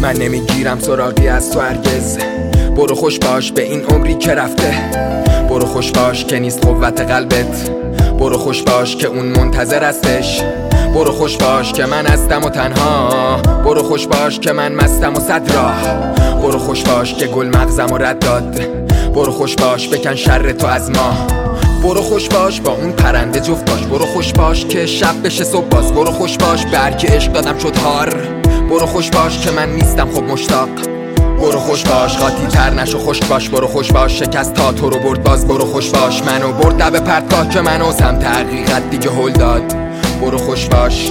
من نمیگیرم سراغی از تو هرگز. برو خوش باش به این عمری که رفته، برو خوش باش که نیست قوت قلبت، برو خوش باش که اون منتظر هستش، برو خوش باش که من هستم و تنها، برو خوش باش که من مستم و صد راه، برو خوش باش که گل مغزم و رد داد، برو خوش باش بکن شر تو از ما، برو خوش باش با اون پرنده جفت باش، برو خوش باش که شب بشه صبح باز، برو خوش باش به هر کی عشق دادم شد هار، برو خوش باش که من نیستم خب مشتاق، برو خوش باش قاطی تر نشو خشک باش، برو خوش باش شکست تا تو رو برد باز، برو خوش باش منو برد لب پرتگاه که منو سمت حقیقت دیگه هل داد، برو خوش باش،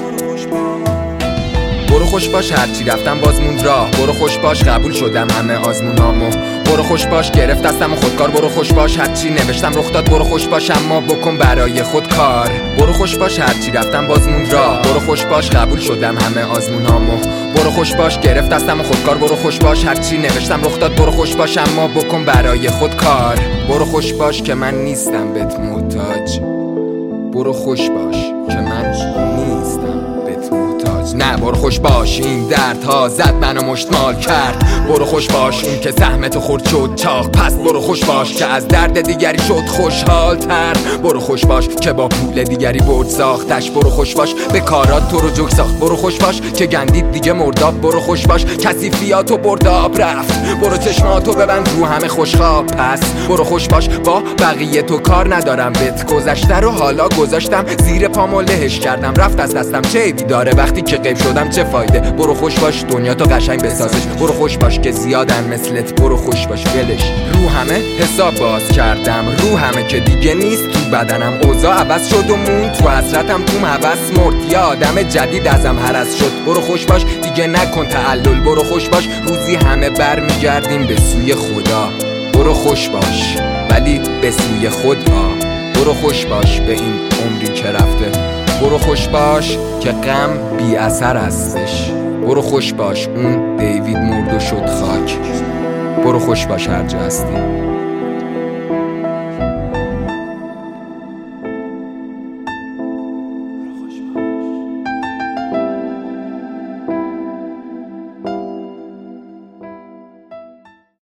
برو خوش باش هرچی رفتم باز موند راه، برو خوش باش قبول شدم همه آزمونامو، برو خوش باش گرفت دستم و خودکار، برو خوش باش هرچی نوشتم رخ داد، برو خوش باش اما بکن برای خود کار، برو خوش باش هرچی رفتم باز موند راه، برو خوش باش قبول شدم همه آزمونامو، برو خوش باش گرفت دستم و خودکار، برو خوش باش هرچی نوشتم رخ داد، برو خوش باش اما بکن برای خود کار، برو خوش باش که من نیستم بهت محتاج، برو خوش باش که من نیستم بهت محتاج، نه برو خوش باش این دردها زد منو مشتمال کرد، برو خوش باش اون که زحمتو خورد شد چاق، پس برو خوش باش که از درد دیگری شد خوشحال تر، برو خوش باش که با پول دیگری برد ساختش، برو خوش باش به کارات تو رو جوک ساخت، برو خوش باش که گندید دیگه مرداب، برو خوش باش کسی فیاتو برد آب رفت، برو چشماتو ببند رو همه خوشخواب، پس برو خوش باش با بقیه تو کار ندارم، بهت گذشته رو حالا گذاشتم زیر پامو لهش کردم، رفت از دستم چه عیبی داره وقتی که غیب شدم چه فایده، برو خوش باش دنیا تو قشنگ بسازش، برو خوش باش که زیادن مثلت، برو خوش باش ولش، رو همه حساب باز کردم، رو همه که دیگه نیست تو بدنم، اوضاع عوض شد و مون تو حسرتم توم هوس مرد، یه آدم جدید ازم هرس شد، برو خوش باش دیگه نکن تعلل، برو خوش باش روزی همه برمیگردیم به سوی خدا، برو خوش باش ولی به سوی خدا، برو خوش باش به این عمری که رفته، برو خوش باش که غم بی اثر هستش، برو خوش باش اون دیوید مرد و شد خاک، برو خوش باش هر جا هستی.